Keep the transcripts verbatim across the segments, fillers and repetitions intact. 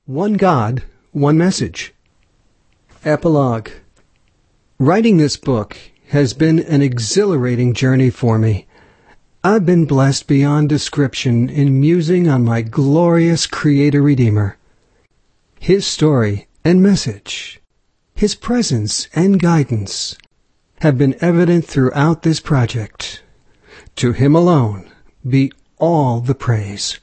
One God, One Message. Epilogue. Writing this book has been an exhilarating journey for me. I've been blessed beyond description in musing on my glorious Creator-Redeemer. His story and message, His presence and guidance have been evident throughout this project. To Him alone be all the praise.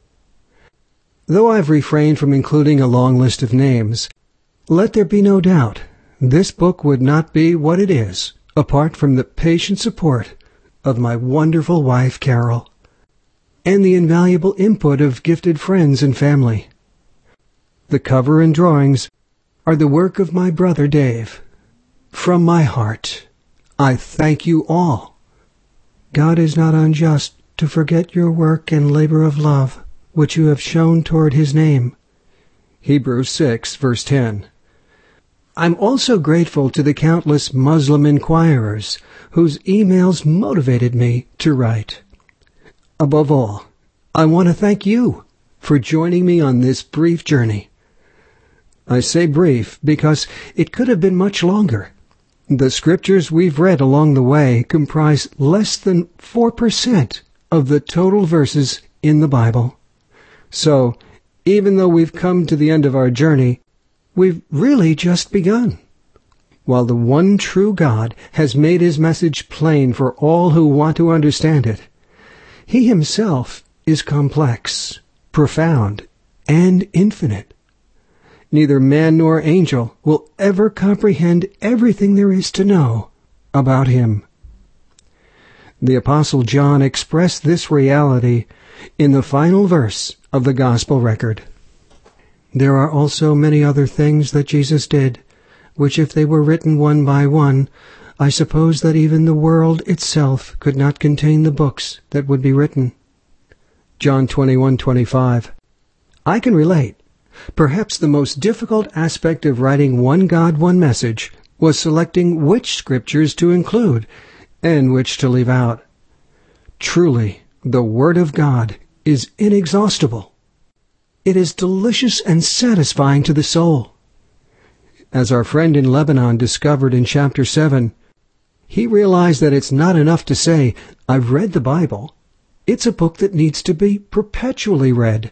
Though I've refrained from including a long list of names, let there be no doubt this book would not be what it is apart from the patient support of my wonderful wife, Carol, and the invaluable input of gifted friends and family. The cover and drawings are the work of my brother, Dave. From my heart, I thank you all. God is not unjust to forget your work and labor of love, which you have shown toward His name. Hebrews six, verse ten. I'm also grateful to the countless Muslim inquirers whose emails motivated me to write. Above all, I want to thank you for joining me on this brief journey. I say brief because it could have been much longer. The scriptures we've read along the way comprise less than four percent of the total verses in the Bible. So, even though we've come to the end of our journey, we've really just begun. While the one true God has made His message plain for all who want to understand it, He Himself is complex, profound, and infinite. Neither man nor angel will ever comprehend everything there is to know about Him. The Apostle John expressed this reality in the final verse of the Gospel record. There are also many other things that Jesus did, which if they were written one by one, I suppose that even the world itself could not contain the books that would be written. John twenty-one twenty-five. I can relate. Perhaps the most difficult aspect of writing One God, One Message was selecting which scriptures to include and which to leave out. Truly, the Word of God is inexhaustible. It is delicious and satisfying to the soul. As our friend in Lebanon discovered in chapter seven, he realized that it's not enough to say, I've read the Bible. It's a book that needs to be perpetually read.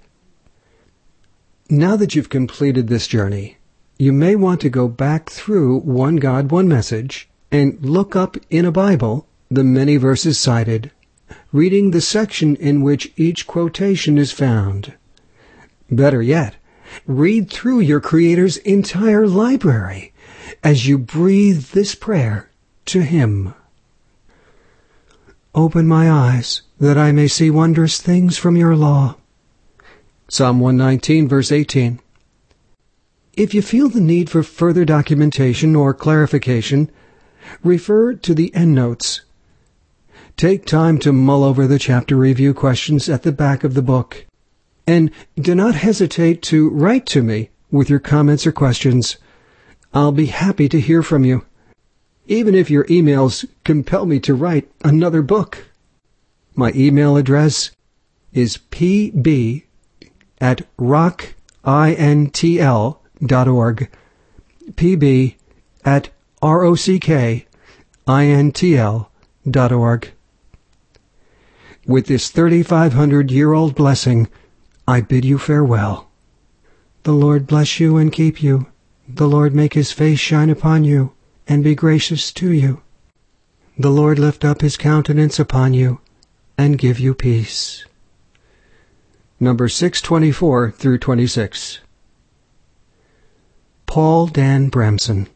Now that you've completed this journey, you may want to go back through One God, One Message and look up in a Bible the many verses cited, reading the section in which each quotation is found. Better yet, read through your Creator's entire library as you breathe this prayer to Him. Open my eyes that I may see wondrous things from your law. Psalm one nineteen, verse eighteen. If you feel the need for further documentation or clarification, refer to the endnotes. Take time to mull over the chapter review questions at the back of the book. And do not hesitate to write to me with your comments or questions. I'll be happy to hear from you, even if your emails compel me to write another book. My email address is pb at rockintl dot org, pb at rockintl dot org. With this thirty-five hundred year old blessing, I bid you farewell. The Lord bless you and keep you. The Lord make His face shine upon you and be gracious to you. The Lord lift up His countenance upon you and give you peace. Number six twenty-four through twenty-six. Paul Dan Bramson.